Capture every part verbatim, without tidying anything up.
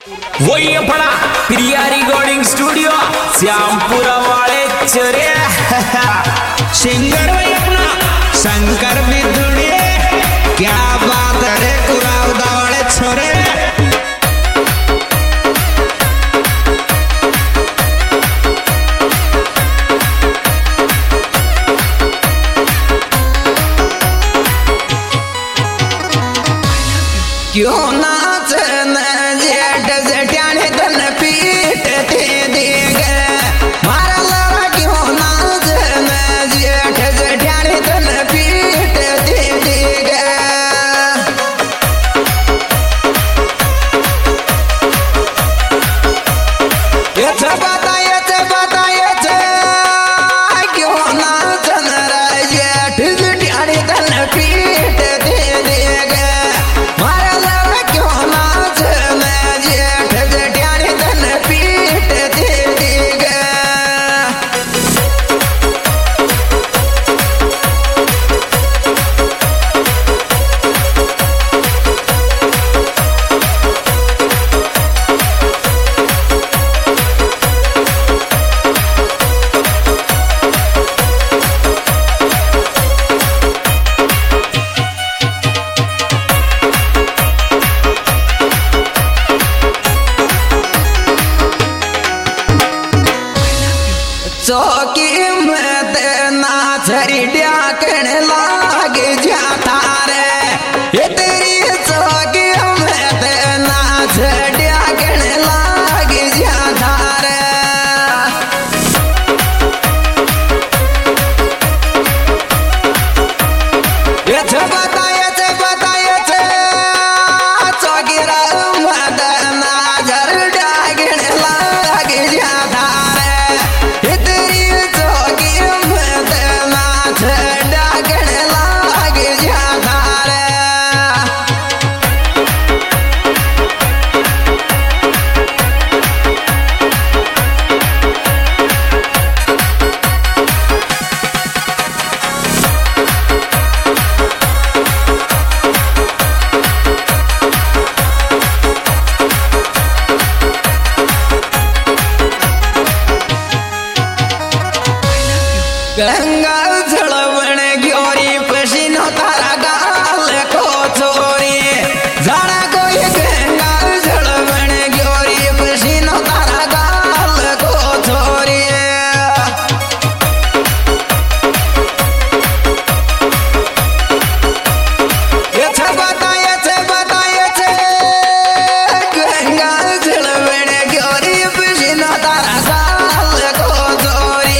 वही अपना Priya recording studio Shyampura वाले चोरे सिंगर वही अपना शंकर विदुड़े क्या बात है कुरावदा वाले छोरे क्यों नाच न जेठ जट्याने तन पीट ते देगे मारा लड़ा क्यों नाच न जेठ जट्याने तन पीट ते देगे ये छपाता ये छपाता ये छ क्यों नाच न जेठ जट्याने तन पीट ते देगे चौकी में तेना छरी डाकण लाग जाता रे ये तेरी चौकी में तेना छरी डाकण लाग जाता रे ये छपता ये छपता ये छ चौकी में तेना छरी डाकण लाग जाता रे गंगा जलवण ग्योरी पसीनो तारा गाल को चोरी जाना कोई गंगा जलवण ग्योरी पसीनो तारा गाल को चोरी ये छपता ये छपता ये छ गंगा जलवण ग्योरी पसीनो तारा गाल को चोरी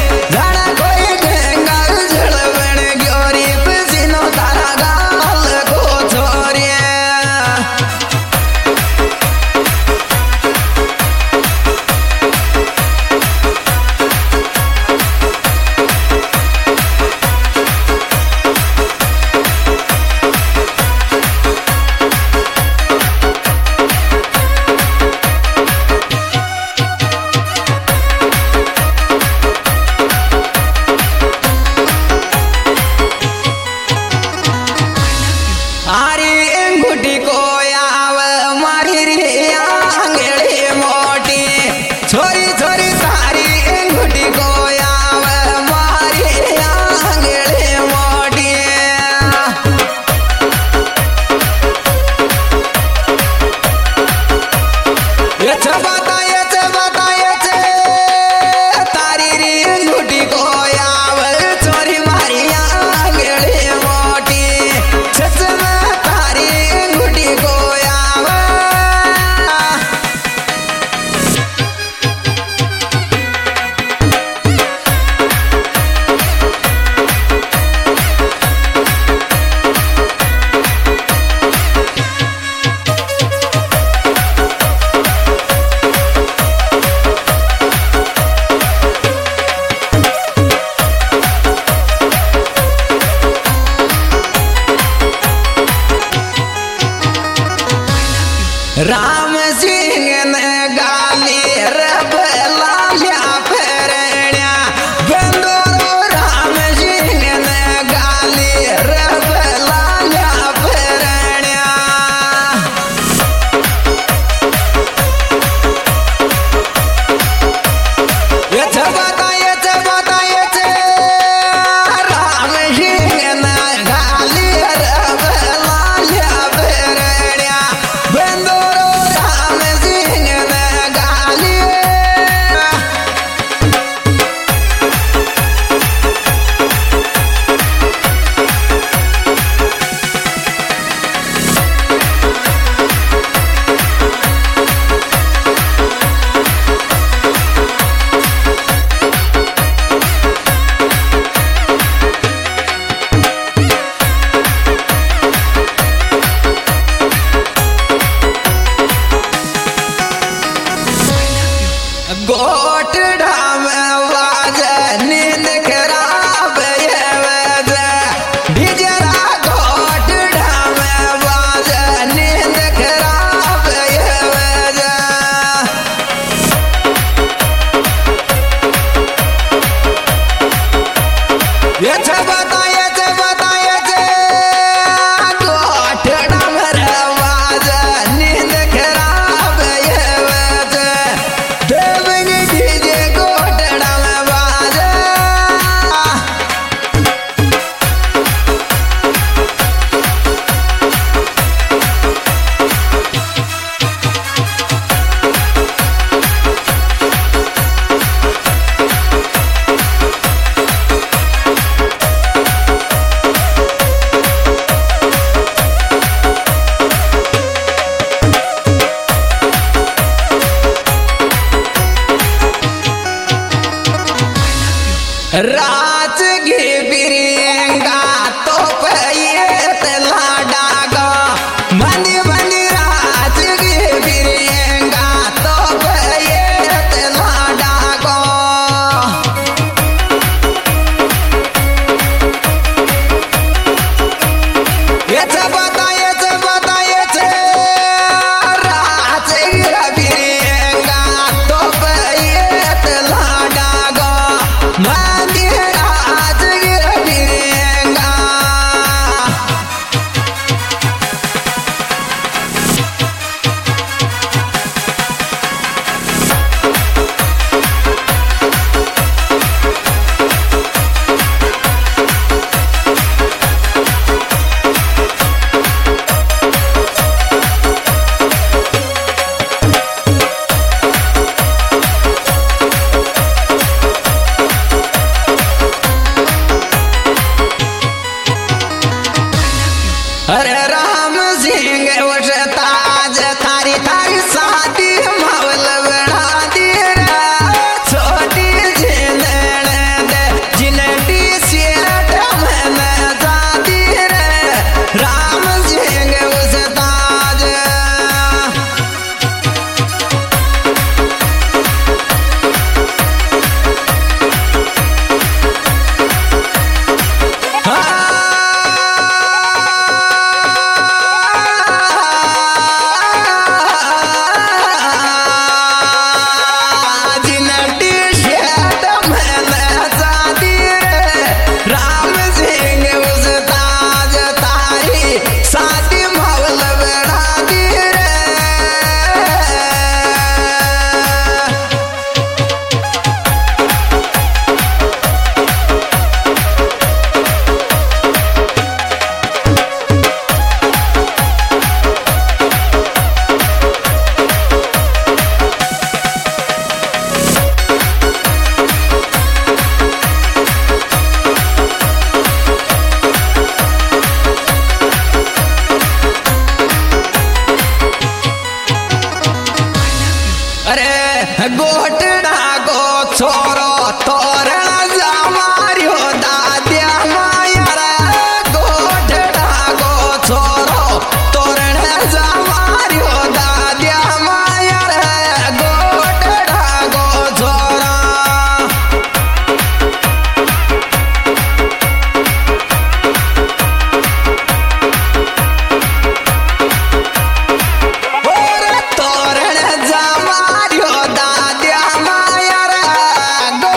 राम सिंह ने गाली रब लाल्या फेरण्या गंदोरो राम सिंह ने गाली रब लाल्या फेरण्या गोटड़ा में वाजे नींद खराब ये वजे भिजरा गोटड़ा में वाजे नींद खराब ये वजे ये बता ये बता ये गोटड़ा में वाजे नींद खराब ये वजे देवनी डीजे गोटड़ा में वाजे रात की बिरिंगा तो पैत लाडा गा मंदी मंदी रात की बिरिंगा तो पैत लाडा गा ये बता ये बता ये रात की बिरिंगा तो पैत लाडा गा मंदी रात की बिरिंगा अरे राम सिंह उस ताज थारी थारी शादी मावल बढ़ा दी रे छोटी जिंदड़ दे जिनटी सेठ में जाती रे राम सिंह उस ताज राम सिंह उस ताज तारी शादी मावल बढ़ा दी रे अरे गोटड़ा गो छोरो तोरण जामारियो दादिया माया रे गोटड़ा गो छोरो तोरण जामारियो दादिया माया रे गोटड़ा गो छोरा और तोरण जामारियो दादिया माया रे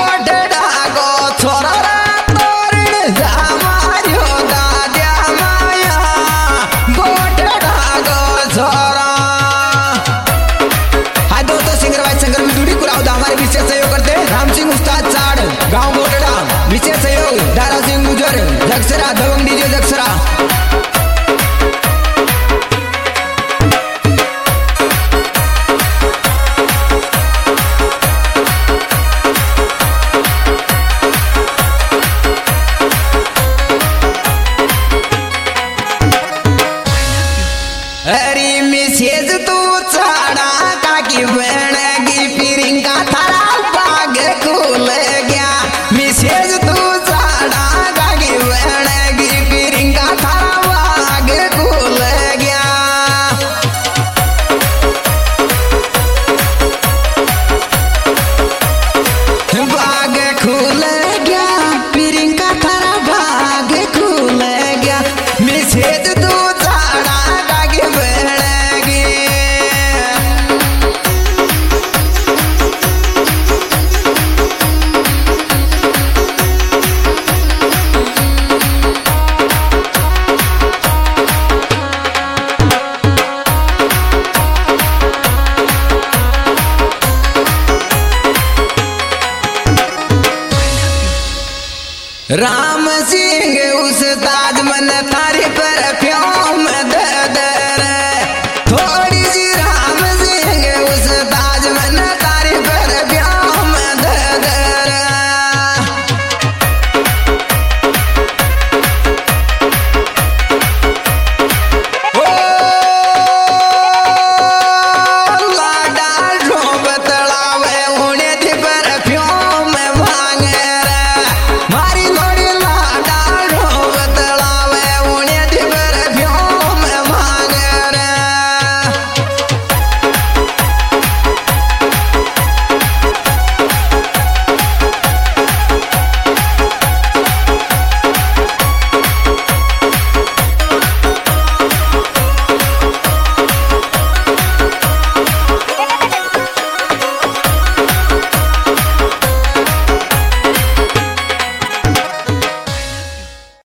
राम सिंह उस्ताद